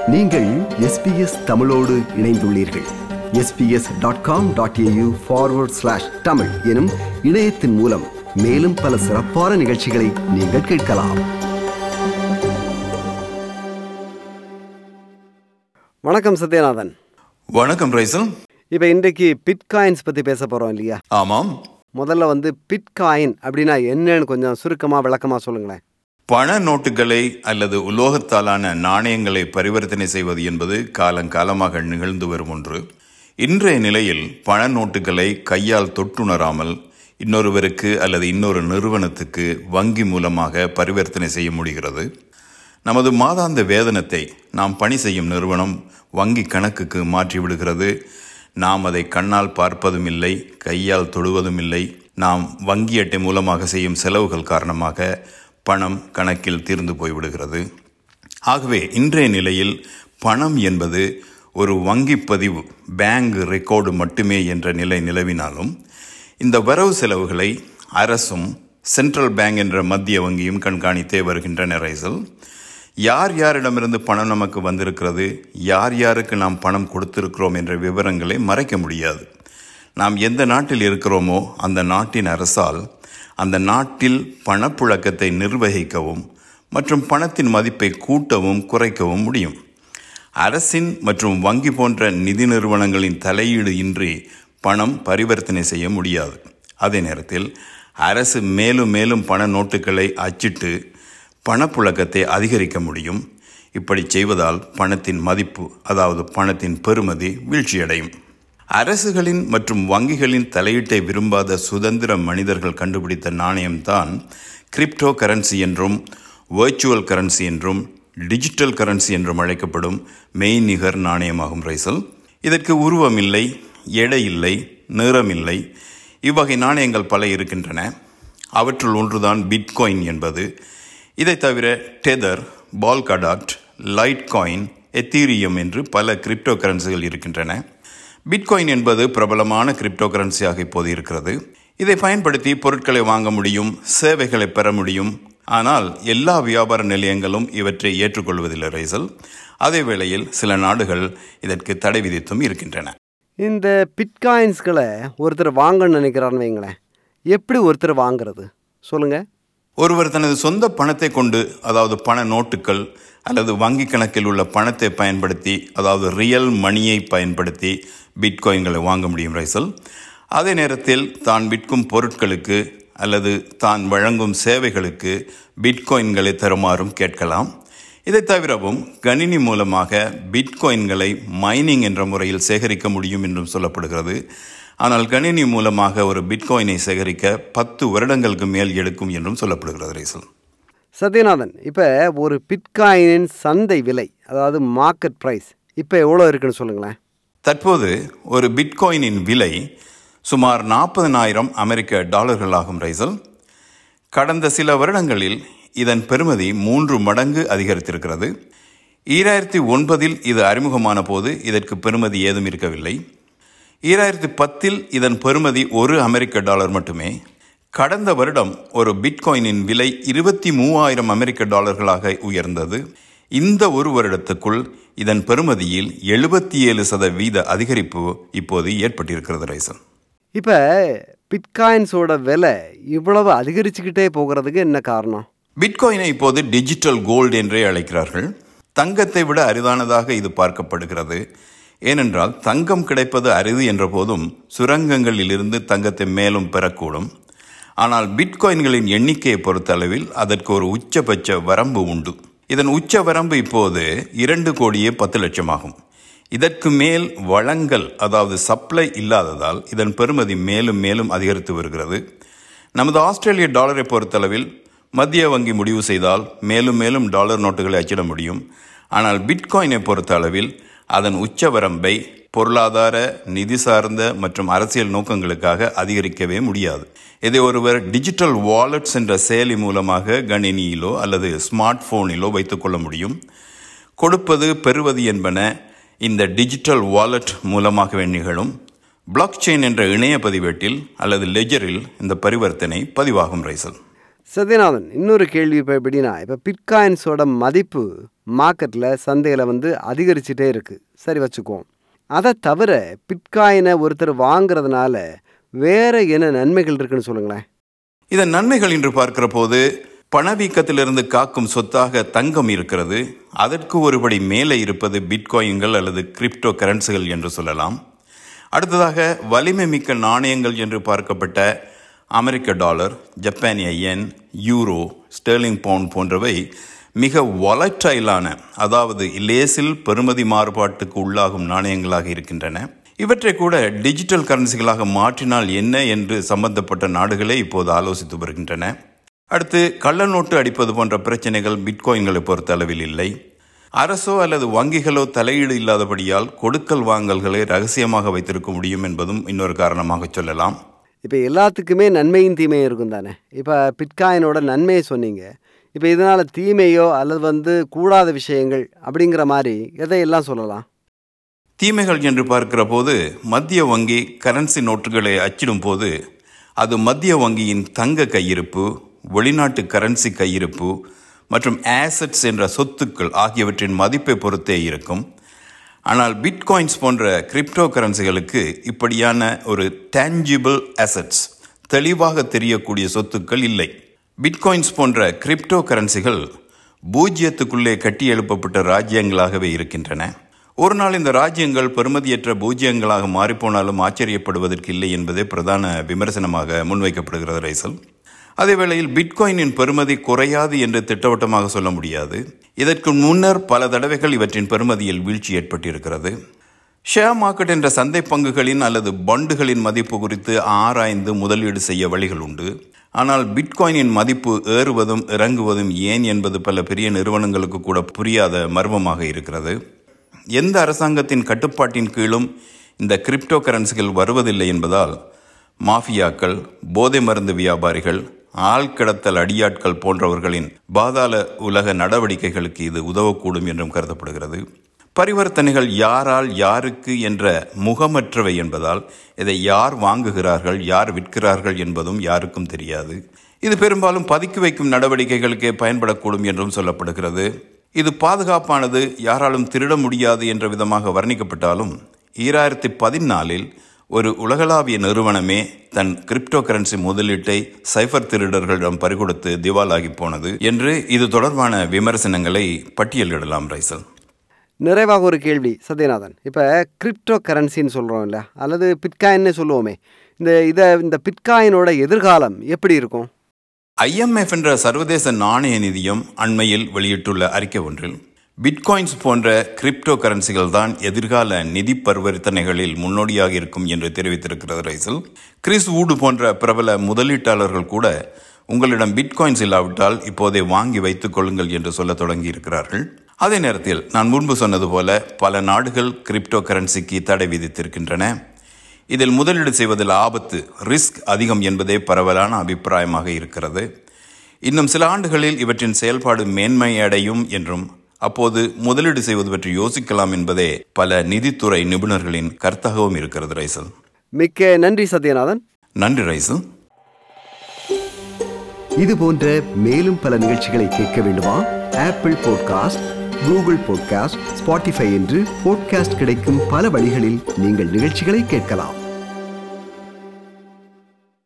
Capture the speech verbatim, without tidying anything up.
நீங்கள் S B S தமிழோடு இணைந்துள்ளீர்கள். S B S dot com dot A U forward slash Tamil எனும் இணையத்தின் மூலம் மேலும் பல சிறப்பான நிகழ்ச்சிகளை நீங்கள் கேட்கலாம். வணக்கம் சத்யநாதன். வணக்கம் ரைசல். இப்போ இன்றைக்கு பிட்காயின்ஸ் பற்றி பேச போகிறோம் இல்லையா? ஆமாம். முதல்ல வந்து பிட்காயின் அப்படின்னா என்னன்னு கொஞ்சம் சுருக்கமாக விளக்கமாக சொல்லுங்களேன். பண நோட்டுகளை அல்லது உலோகத்தாலான நாணயங்களை பரிவர்த்தனை செய்வது என்பது காலங்காலமாக நிகழ்ந்து வரும் ஒன்று. இன்றைய நிலையில் பண நோட்டுகளை கையால் தொட்டுணராமல் இன்னொருவருக்கு அல்லது இன்னொரு நிறுவனத்துக்கு வங்கி மூலமாக பரிவர்த்தனை செய்ய முடிகிறது. நமது மாதாந்த வேதனத்தை நாம் பணி செய்யும் நிறுவனம் வங்கி கணக்குக்கு மாற்றிவிடுகிறது. நாம் அதை கண்ணால் பார்ப்பதும் இல்லை, கையால் தொடுவதும் இல்லை. நாம் வங்கி அட்டை மூலமாக செய்யும் செலவுகள் காரணமாக பணம் கணக்கில் தீர்ந்து போய்விடுகிறது. ஆகவே இன்றைய நிலையில் பணம் என்பது ஒரு வங்கி பதிவு, பேங்க் ரெக்கார்டு மட்டுமே என்ற நிலை நிலவினாலும் இந்த வரவு செலவுகளை அரசும் சென்ட்ரல் பேங்க் என்ற மத்திய வங்கியும் கண்காணித்தே வருகின்றன. ரைசல், யார் யாரிடமிருந்து பணம் நமக்கு வந்திருக்கிறது, யார் யாருக்கு நாம் பணம் கொடுத்திருக்கிறோம் என்ற விவரங்களை மறைக்க முடியாது. நாம் எந்த நாட்டில் இருக்கிறோமோ அந்த நாட்டின் அரசால் அந்த நாட்டில் பணப்புழக்கத்தை நிர்வகிக்கவும் மற்றும் பணத்தின் மதிப்பை கூட்டவும் குறைக்கவும் முடியும். அரசின் மற்றும் வங்கி போன்ற நிதி நிறுவனங்களின் தலையீடு இன்றி பணம் பரிவர்த்தனை செய்ய முடியாது. அதே நேரத்தில் அரசு மேலும் மேலும் பண நோட்டுகளை அச்சிட்டு பணப்புழக்கத்தை அதிகரிக்க முடியும். இப்படி செய்வதால் பணத்தின் மதிப்பு, அதாவது பணத்தின் பெறுமதி வீழ்ச்சியடையும். அரசுகளின் மற்றும் வங்கிகளின் தலையீட்டை விரும்பாத சுதந்திர மனிதர்கள் கண்டுபிடித்த நாணயம்தான் கிரிப்டோ கரன்சி என்றும் வர்ச்சுவல் கரன்சி என்றும் டிஜிட்டல் கரன்சி என்றும் அழைக்கப்படும் மெய்நிகர் நாணயமாகும். ரைசல், இதற்கு உருவம் இல்லை, எடை இல்லை, நிறம் இல்லை. இவ்வகை நாணயங்கள் பல இருக்கின்றன. அவற்றுள் ஒன்றுதான் பிட்காயின் என்பது. இதை தவிர tether, polkadot, litecoin, ethereum என்று பல கிரிப்டோ கரன்சிகள் இருக்கின்றன. பிட்காயின் என்பது பிரபலமான கிரிப்டோ கரன்சியாக இப்போது இருக்கிறது. இதை பயன்படுத்தி பொருட்களை வாங்க முடியும், சேவைகளை பெற முடியும். ஆனால் எல்லா வியாபார நிலையங்களும் இவற்றை ஏற்றுக்கொள்வதில்லை. ரைசல், அதே வேளையில் சில நாடுகள் இதற்கு தடை விதித்தும் இருக்கின்றன. இந்த பிட்காயின்ஸ்களை ஒருத்தர் வாங்கணும்னு நினைக்கிறான்னு வைங்களேன், எப்படி ஒருத்தர் வாங்கிறது சொல்லுங்க. ஒருவர் தனது சொந்த பணத்தை கொண்டு, அதாவது பண நோட்டுகள் அல்லது வங்கி கணக்கில் உள்ள பணத்தை பயன்படுத்தி, அதாவது ரியல் மணியை பயன்படுத்தி பிட்காயின்களை வாங்க முடியும். ரைசல், அதே நேரத்தில் தான் விற்கும் பொருட்களுக்கு அல்லது தான் வழங்கும் சேவைகளுக்கு பிட்காயின்களை தருமாறும் கேட்கலாம். இதை தவிரவும் கணினி மூலமாக பிட்காயின்களை மைனிங் என்ற முறையில் சேகரிக்க முடியும் என்றும் சொல்லப்படுகிறது. ஆனால் கணினி மூலமாக ஒரு பிட்காயினை சேகரிக்க பத்து வருடங்களுக்கு மேல் எடுக்கும் என்றும் சொல்லப்படுகிறது. ரைசல், சத்யநாதன், இப்போ ஒரு பிட்காயினின் சந்தை விலை, அதாவது மார்க்கெட் ப்ரைஸ் இப்போ எவ்வளோ இருக்குன்னு சொல்லுங்களேன். தற்போது ஒரு பிட்காயினின் விலை சுமார் நாற்பதனாயிரம் அமெரிக்க டாலர்கள் ஆகும். ரைசல், கடந்த சில வருடங்களில் இதன் பெறுமதி மூன்று மடங்கு அதிகரித்திருக்கிறது. ஈராயிரத்தி ஒன்பதில் இது அறிமுகமான போது இதற்கு பெறுமதி ஏதும் இருக்கவில்லை. ஈராயிரத்தி பத்தில் இதன் பெறுமதி ஒரு அமெரிக்க டாலர் மட்டுமே. கடந்த வருடம் ஒரு பிட்காயினின் விலை இருபத்தி மூவாயிரம் அமெரிக்க டாலர்களாக உயர்ந்தது. இந்த ஒரு வருடத்துக்குள் இதன் பெறுமதியில் எழுபத்தி ஏழு சதவீத அதிகரிப்பு இப்போது ஏற்பட்டிருக்கிறது. ரைசன், இப்போ பிட்காயின்ஸோட விலை இவ்வளவு அதிகரிச்சுக்கிட்டே போகிறதுக்கு என்ன காரணம்? பிட்காயினை இப்போது டிஜிட்டல் கோல்டு என்றே அழைக்கிறார்கள். தங்கத்தை விட அரிதானதாக இது பார்க்கப்படுகிறது. ஏனென்றால் தங்கம் கிடைப்பது அரிது என்ற போதும் சுரங்கங்களில் இருந்து தங்கத்தை மேலும் பெறக்கூடும். ஆனால் பிட்காயின்களின் எண்ணிக்கையை பொறுத்த அளவில் அதற்கு ஒரு உச்சபட்ச வரம்பு உண்டு. இதன் உச்ச வரம்பு இப்போது இரண்டு கோடியே பத்து லட்சம் ஆகும். இதற்கு மேல் வளங்கள், அதாவது சப்ளை இல்லாததால் இதன் பெறுமதி மேலும் மேலும் அதிகரித்து வருகிறது. நமது ஆஸ்திரேலிய டாலரை பொறுத்தளவில் மத்திய வங்கி முடிவு செய்தால் மேலும் மேலும் டாலர் நோட்டுகளை அச்சிட முடியும். ஆனால் பிட்காயினை பொறுத்த அளவில் அதன் உச்ச வரம்பை பொருளாதார, நிதி சார்ந்த மற்றும் அரசியல் நோக்கங்களுக்காக அதிகரிக்கவே முடியாது. இதை ஒருவர் டிஜிட்டல் வாலெட்ஸ் என்ற செயலி மூலமாக கணினியிலோ அல்லது ஸ்மார்ட் போனிலோ வைத்துக் கொள்ள முடியும். கொடுப்பது பெறுவது என்பன இந்த டிஜிட்டல் வாலெட் மூலமாகவே நிகழும். பிளாக் செயின் என்ற இணைய பதிவேட்டில் அல்லது லெஜரில் இந்த பரிவர்த்தனை பதிவாகும். ரைசல், சத்யநாதன், இன்னொரு கேள்வி இப்போ எப்படின்னா, இப்போ பிட்காயின்ஸோட மதிப்பு மார்க்கெட்டில் சந்தையில் வந்து அதிகரிச்சுட்டே இருக்குது, சரி வச்சுக்குவோம். அதை தவிர பிட்காயினை ஒருத்தர் வாங்குறதுனால வேறு என்ன நன்மைகள் இருக்குன்னு சொல்லுங்களேன். இதன் நன்மைகள் என்று பார்க்கிற போது பணவீக்கத்திலிருந்து காக்கும் சொத்தாக தங்கம் இருக்கிறது. அதற்கு ஒருபடி மேலே இருப்பது பிட்காயின்கள் அல்லது கிரிப்டோ கரன்சிகள் என்று சொல்லலாம். அடுத்ததாக வலிமை மிக்க நாணயங்கள் என்று பார்க்கப்பட்ட அமெரிக்க டாலர், ஜப்பானிய யென், யூரோ, ஸ்டெர்லிங் பவுண்ட் போன்றவை மிக வாலடைலான, அதாவது லேசில் பெறுமதி மாறுபாட்டுக்கு உள்ளாகும் நாணயங்களாக இருக்கின்றன. இவற்றை கூட டிஜிட்டல் கரன்சிகளாக மாற்றினால் என்ன என்று சம்பந்தப்பட்ட நாடுகளே இப்போது ஆலோசித்து வருகின்றன. அடுத்து கள்ள நோட்டு அடிப்பது போன்ற பிரச்சனைகள் பிட்காயின்களை பொறுத்த அளவில் இல்லை. அரசோ அல்லது வங்கிகளோ தலையீடு இல்லாதபடியால் கொடுக்கல் வாங்கல்களை ரகசியமாக வைத்திருக்க முடியும் என்பதும் இன்னொரு காரணமாக சொல்லலாம். இப்போ எல்லாத்துக்குமே நன்மையும் தீமையும் இருக்கும் தானே. இப்போ பிட்காயினோட நன்மையை சொன்னீங்க. இப்போ இதனால் தீமையோ அல்லது வந்து கூடாத விஷயங்கள் அப்படிங்கிற மாதிரி எதையெல்லாம் சொல்லலாம்? தீமைகள் என்று பார்க்கிற போது மத்திய வங்கி கரன்சி நோட்டுகளை அச்சிடும் போது அது மத்திய வங்கியின் தங்க கையிருப்பு, வெளிநாட்டு கரன்சி கையிருப்பு மற்றும் ஆசெட்ஸ் என்ற சொத்துக்கள் ஆகியவற்றின் மதிப்பை பொறுத்தே இருக்கும். ஆனால் பிட்காயின்ஸ் போன்ற கிரிப்டோ கரன்சிகளுக்கு இப்படியான ஒரு டேஞ்சிபிள் அசெட்ஸ், தெளிவாக தெரியக்கூடிய சொத்துக்கள் இல்லை. பிட்காயின்ஸ் போன்ற கிரிப்டோ கரன்சிகள் பூஜ்ஜியத்துக்குள்ளே கட்டி எழுப்பப்பட்ட ராஜ்யங்களாகவே இருக்கின்றன. ஒரு நாள் இந்த ராஜ்யங்கள் பெறுமதியற்ற பூஜ்ஜியங்களாக மாறிப்போனாலும் ஆச்சரியப்படுவதற்கு இல்லை என்பதே பிரதான விமர்சனமாக முன்வைக்கப்படுகிறது ரைசல். அதே வேளையில் பிட்காயினின் பெறுமதி குறையாது என்று திட்டவட்டமாக சொல்ல முடியாது. இதற்கு முன்னர் பல தடவைகள் இவற்றின் பெறுமதியில் வீழ்ச்சி ஏற்பட்டிருக்கிறது. ஷேர் மார்க்கெட் என்ற சந்தை பங்குகளின் அல்லது பண்டுகளின் மதிப்பு குறித்து ஆராய்ந்து முதலீடு செய்ய வழிகள் உண்டு. ஆனால் பிட்காயினின் மதிப்பு ஏறுவதும் இறங்குவதும் ஏன் என்பது பல பெரிய நிறுவனங்களுக்கு கூட புரியாத மர்மமாக இருக்கிறது. எந்த அரசாங்கத்தின் கட்டுப்பாட்டின் கீழும் இந்த கிரிப்டோ கரன்சிகள் வருவதில்லை என்பதால் மாஃபியாக்கள், போதை மருந்து வியாபாரிகள், ஆழ்கடத்தல் அடியாட்கள் போன்றவர்களின் பாதாள உலக நடவடிக்கைகளுக்கு இது உதவக்கூடும் என்றும் கருதப்படுகிறது. பரிவர்த்தனைகள் யாரால் யாருக்கு என்ற முகமற்றவை என்பதால் இதை யார் வாங்குகிறார்கள், யார் விற்கிறார்கள் என்பதும் யாருக்கும் தெரியாது. இது பெரும்பாலும் பதுக்கி வைக்கும் நடவடிக்கைகளுக்கே பயன்படக்கூடும் என்றும் சொல்லப்படுகிறது. இது பாதுகாப்பானது, யாராலும் திருட முடியாது என்ற விதமாக வர்ணிக்கப்பட்டாலும் ஈராயிரத்தி பதினாலில் ஒரு உலகளாவிய நிறுவனமே தன் கிரிப்டோ கரன்சி முதலீட்டை சைபர் திருடர்களிடம் பறிகொடுத்து திவாலாகி போனது என்று இது தொடர்பான விமர்சனங்களை பட்டியலிடலாம் ரைசல். நிறைவாக ஒரு கேள்வி சத்யநாதன். இப்போ கிரிப்டோ கரன்சின்னு சொல்கிறோம் இல்லை, அல்லது பிட்காயின்னு சொல்லுவோமே, இந்த இதை இந்த பிட்காயினோட எதிர்காலம் எப்படி இருக்கும்? ஐஎம்எஃப் என்ற சர்வதேச நாணய நிதியம் அண்மையில் வெளியிட்டுள்ள அறிக்கை ஒன்றில் பிட்காயின்ஸ் போன்ற கிரிப்டோ கரன்சிகள் தான் எதிர்கால நிதி பரிவர்த்தனைகளில் முன்னோடியாக இருக்கும் என்று தெரிவித்திருக்கிறது ரைசல். கிறிஸ் வூடு போன்ற பிரபல முதலீட்டாளர்கள் கூட உங்களிடம் பிட்காயின்ஸ் இல்லாவிட்டால் இப்போதே வாங்கி வைத்துக் கொள்ளுங்கள் என்று சொல்ல தொடங்கி இருக்கிறார்கள். அதே நேரத்தில் நான் முன்பு சொன்னது போல பல நாடுகள் கிரிப்டோ கரன்சிக்கு தடை விதித்திருக்கின்றன. இதில் முதலீடு செய்வதில் ஆபத்து, ரிஸ்க் அதிகம் என்பதே பரவலான அபிப்பிராயமாக இருக்கிறது. இன்னும் சில ஆண்டுகளில் இவற்றின் செயல்பாடு மேன்மை அடையும் என்றும் அப்போது முதலீடு செய்வது பற்றி யோசிக்கலாம் என்பதே பல நிதித்துறை நிபுணர்களின் கருத்தாகவும் இருக்கிறது ரைசல். மிக்க நன்றி சத்யநாதன். நன்றி ரைசல். இது போன்ற மேலும் பல நிகழ்ச்சிகளை கேட்க வேண்டுமா? Apple podcast, Google podcast, Spotify என்று பாட்காஸ்ட் கிடைக்கும் பல வழிகளில் நீங்கள் நிகழ்ச்சிகளை கேட்கலாம்.